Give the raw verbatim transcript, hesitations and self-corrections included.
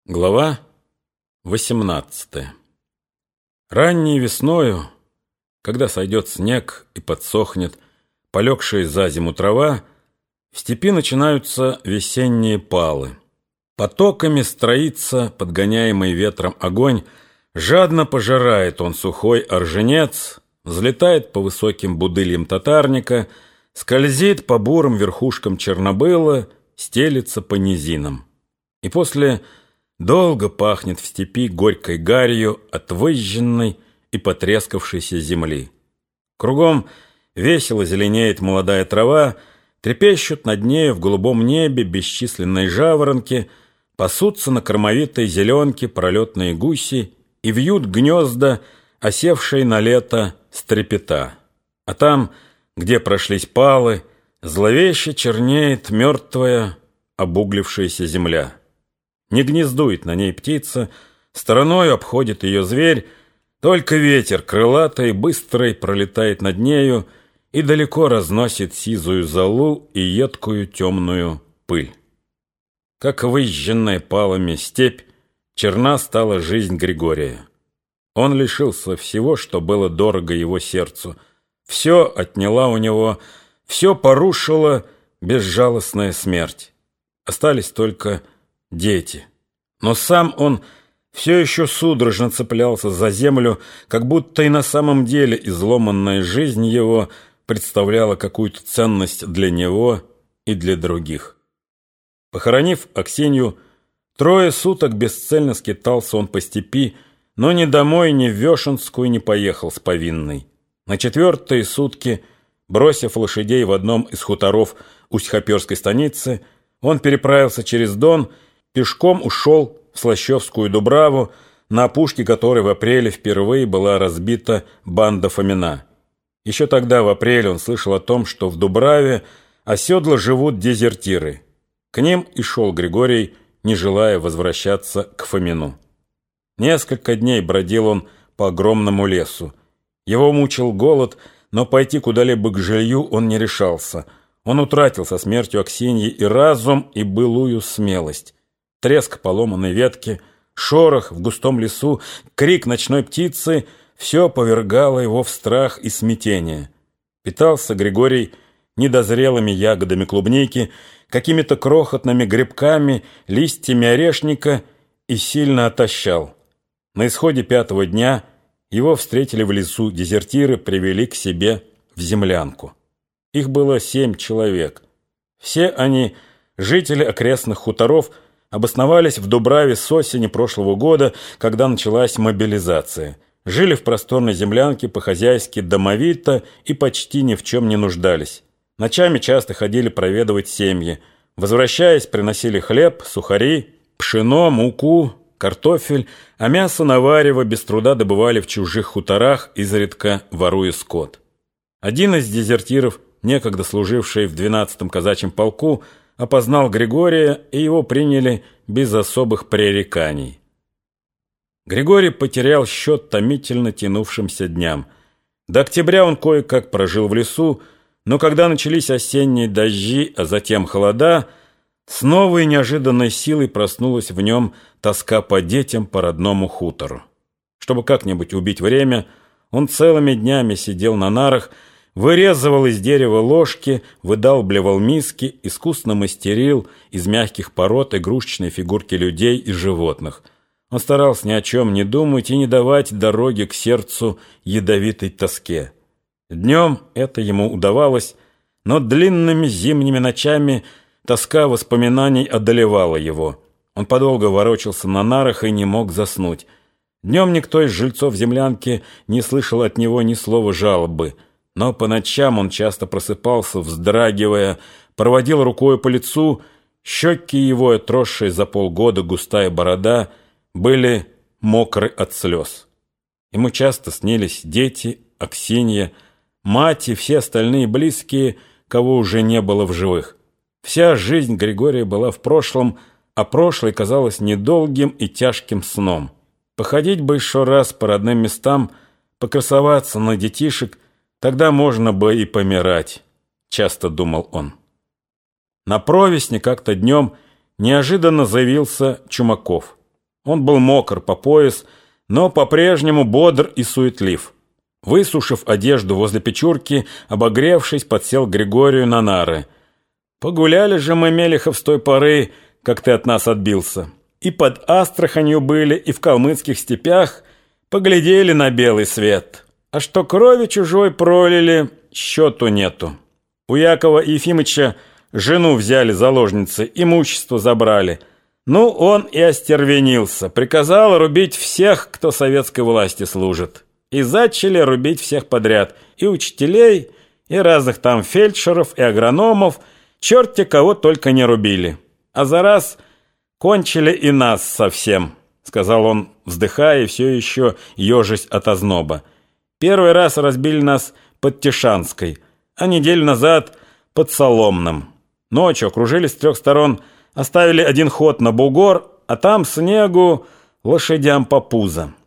Глава восемнадцатая. Ранней весною, когда сойдет снег и подсохнет полегшая за зиму трава, в степи начинаются весенние палы. Потоками строится подгоняемый ветром огонь, жадно пожирает он сухой орженец, взлетает по высоким будыльям татарника, скользит по бурым верхушкам чернобыла, стелится по низинам. И после долго пахнет в степи горькой гарью от выжженной и потрескавшейся земли. Кругом весело зеленеет молодая трава, трепещут над нею в голубом небе бесчисленные жаворонки, пасутся на кормовитой зеленке пролетные гуси и вьют гнезда, осевшие на лето стрепета. А там, где прошлись палы, зловеще чернеет мертвая обуглившаяся земля. Не гнездует на ней птица, стороной обходит ее зверь, только ветер крылатый, быстрый пролетает над нею и далеко разносит сизую золу и едкую темную пыль. Как выжженная палами степь, черна стала жизнь Григория. Он лишился всего, что было дорого его сердцу. Все отняла у него, все порушила безжалостная смерть. Остались только дети. Но сам он все еще судорожно цеплялся за землю, как будто и на самом деле изломанная жизнь его представляла какую-то ценность для него и для других. Похоронив Аксинью, трое суток бесцельно скитался он по степи, но ни домой, ни в Вешенскую не поехал с повинной. На четвертые сутки, бросив лошадей в одном из хуторов Усть-Хоперской станицы, он переправился через Дон, пешком ушел в Слащевскую Дубраву, на опушке которой в апреле впервые была разбита банда Фомина. Еще тогда, в апреле, он слышал о том, что в Дубраве оседло живут дезертиры. К ним и шел Григорий, не желая возвращаться к Фомину. Несколько дней бродил он по огромному лесу. Его мучил голод, но пойти куда-либо к жилью он не решался. Он утратил со смертью Аксиньи и разум, и былую смелость. Треск поломанной ветки, шорох в густом лесу, крик ночной птицы — все повергало его в страх и смятение. Питался Григорий недозрелыми ягодами клубники, какими-то крохотными грибками, листьями орешника и сильно отощал. На исходе пятого дня его встретили в лесу дезертиры, привели к себе в землянку. Их было семь человек. Все они, жители окрестных хуторов, обосновались в Дубраве с осени прошлого года, когда началась мобилизация. Жили в просторной землянке по-хозяйски домовито и почти ни в чем не нуждались. Ночами часто ходили проведывать семьи. Возвращаясь, приносили хлеб, сухари, пшено, муку, картофель, а мясо на варево без труда добывали в чужих хуторах, изредка воруя скот. Один из дезертиров, некогда служивший в двенадцатом казачьем полку, опознал Григория, и его приняли без особых пререканий. Григорий потерял счет томительно тянувшимся дням. До октября он кое-как прожил в лесу, но когда начались осенние дожди, а затем холода, с новой неожиданной силой проснулась в нем тоска по детям, по родному хутору. Чтобы как-нибудь убить время, он целыми днями сидел на нарах, вырезывал из дерева ложки, выдалбливал миски, искусно мастерил из мягких пород игрушечные фигурки людей и животных. Он старался ни о чем не думать и не давать дороги к сердцу ядовитой тоске. Днем это ему удавалось, но длинными зимними ночами тоска воспоминаний одолевала его. Он подолго ворочался на нарах и не мог заснуть. Днем никто из жильцов землянки не слышал от него ни слова жалобы, но по ночам он часто просыпался, вздрагивая, проводил рукой по лицу, щеки его, отросшие за полгода густая борода, были мокры от слез. Ему часто снились дети, Аксинья, мать и все остальные близкие, кого уже не было в живых. Вся жизнь Григория была в прошлом, а прошлое казалось недолгим и тяжким сном. Походить бы еще раз по родным местам, покрасоваться на детишек, тогда можно бы и помирать, часто думал он. На провесне как-то днем неожиданно заявился Чумаков. Он был мокр по пояс, но по-прежнему бодр и суетлив. Высушив одежду возле печурки, обогревшись, подсел к Григорию на нары. «Погуляли же мы, Мелехов, с той поры, как ты от нас отбился. И под Астраханью были, и в калмыцких степях поглядели на белый свет. А что крови чужой пролили, счету нету. У Якова Ефимыча жену взяли заложницы, имущество забрали. Ну, он и остервенился, приказал рубить всех, кто советской власти служит. И зачали рубить всех подряд, и учителей, и разных там фельдшеров, и агрономов, черти кого только не рубили. А за раз кончили и нас совсем», — сказал он, вздыхая и все еще ежась от озноба. «Первый раз разбили нас под Тишанской, а неделю назад под Соломным. Ночью окружили с трех сторон, оставили один ход на бугор, а там снегу лошадям по пузо.